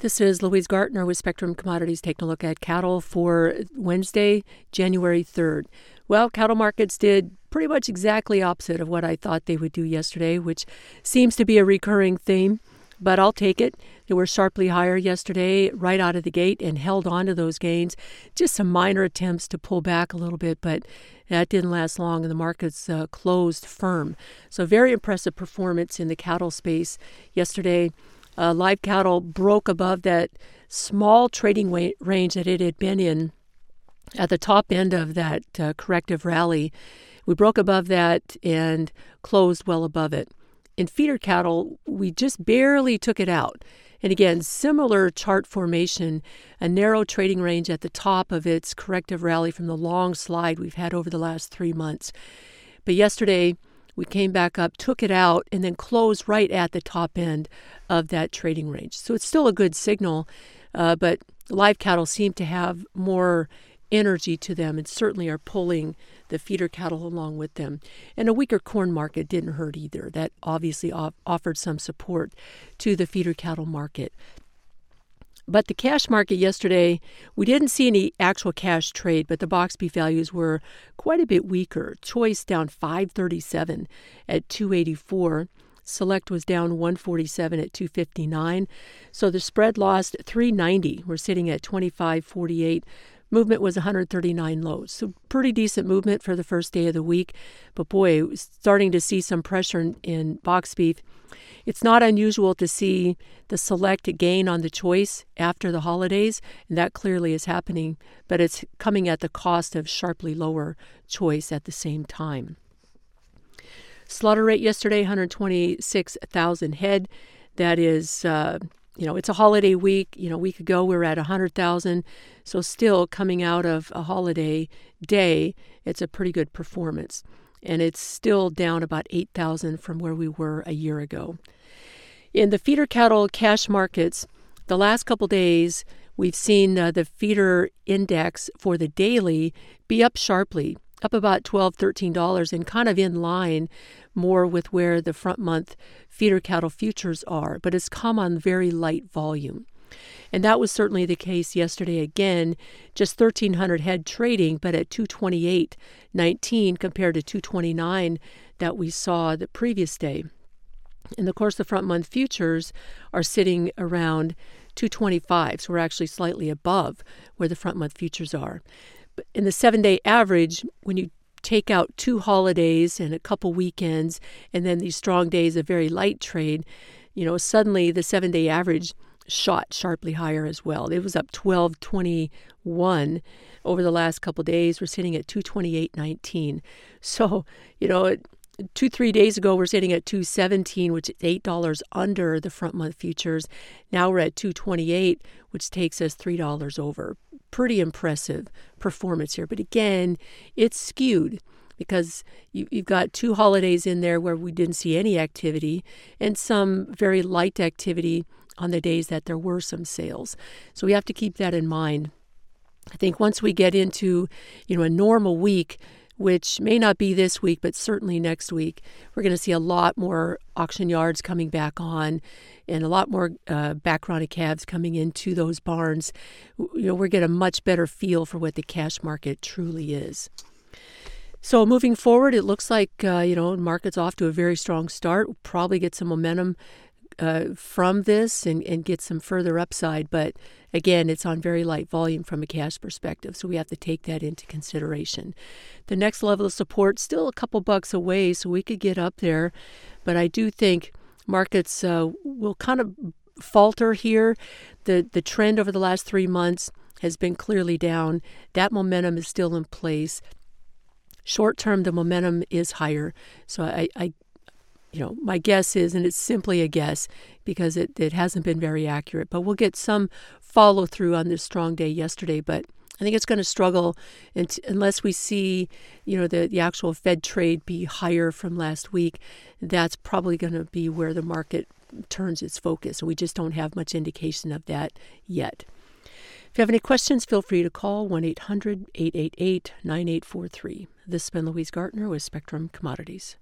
This is Louise Gartner with Spectrum Commodities taking a look at cattle for Wednesday, January 3rd. Well, cattle markets did pretty much exactly opposite of what I thought they would do yesterday, which seems to be a recurring theme, but I'll take it. They were sharply higher yesterday right out of the gate and held on to those gains. Just some minor attempts to pull back a little bit, but that didn't last long, and the markets closed firm. So very impressive performance in the cattle space yesterday. Live cattle broke above that small trading range that it had been in at the top end of that corrective rally. We broke above that and closed well above it. In feeder cattle, we just barely took it out. And again, similar chart formation, a narrow trading range at the top of its corrective rally from the long slide we've had over the last 3 months. But yesterday, we came back up, took it out, and then closed right at the top end of that trading range. So it's still a good signal, but live cattle seem to have more energy to them and certainly are pulling the feeder cattle along with them. And a weaker corn market didn't hurt either. That obviously offered some support to the feeder cattle market. But the cash market yesterday, we didn't see any actual cash trade, but the box beef values were quite a bit weaker. Choice down $5.37 at $2.84. Select was down $1.47 at $2.59. So the spread lost $3.90. We're sitting at $25.48. Movement was 139 lows. So pretty decent movement for the first day of the week. But boy, starting to see some pressure in box beef. It's not unusual to see the select gain on the choice after the holidays, and that clearly is happening, but it's coming at the cost of sharply lower choice at the same time. Slaughter rate yesterday, 126,000 head. That is, it's a holiday week. A week ago we were at 100,000. So still coming out of a holiday day, it's a pretty good performance. And it's still down about 8,000 from where we were a year ago. In the feeder cattle cash markets, the last couple days, we've seen the feeder index for the daily be up sharply, up about $12, $13, and kind of in line more with where the front month feeder cattle futures are, but it's come on very light volume. And that was certainly the case yesterday again, just 1,300 head trading, but at 228.19 compared to 229 that we saw the previous day. And of course, the front month futures are sitting around 225, so we're actually slightly above where the front month futures are. But in the 7-day average, when you take out 2 holidays and a couple weekends, and then these strong days of very light trade, suddenly the 7-day average shot sharply higher as well. It was up 12.21 over the last couple days. We're sitting at 228.19. So, 2-3 days ago, we're sitting at 217, which is $8 under the front month futures. Now we're at 228, which takes us $3 over. Pretty impressive performance here. But again, it's skewed because you've got 2 holidays in there where we didn't see any activity and some very light activity on the days that there were some sales. So we have to keep that in mind. I think once we get into, a normal week, which may not be this week, but certainly next week, we're going to see a lot more auction yards coming back on and a lot more backgrounded calves coming into those barns. We're getting a much better feel for what the cash market truly is. So moving forward, it looks like, the market's off to a very strong start. We'll probably get some momentum from this and get some further upside. But again, it's on very light volume from a cash perspective, so we have to take that into consideration. The next level of support still a couple bucks away, so we could get up there. But I do think markets will kind of falter here. The trend over the last 3 months has been clearly down. That momentum is still in place. Short term, the momentum is higher. So my guess is, and it's simply a guess because it hasn't been very accurate, but we'll get some follow through on this strong day yesterday. But I think it's going to struggle unless we see, the actual Fed trade be higher from last week. That's probably going to be where the market turns its focus. And we just don't have much indication of that yet. If you have any questions, feel free to call 1-800-888-9843. This has been Louise Gartner with Spectrum Commodities.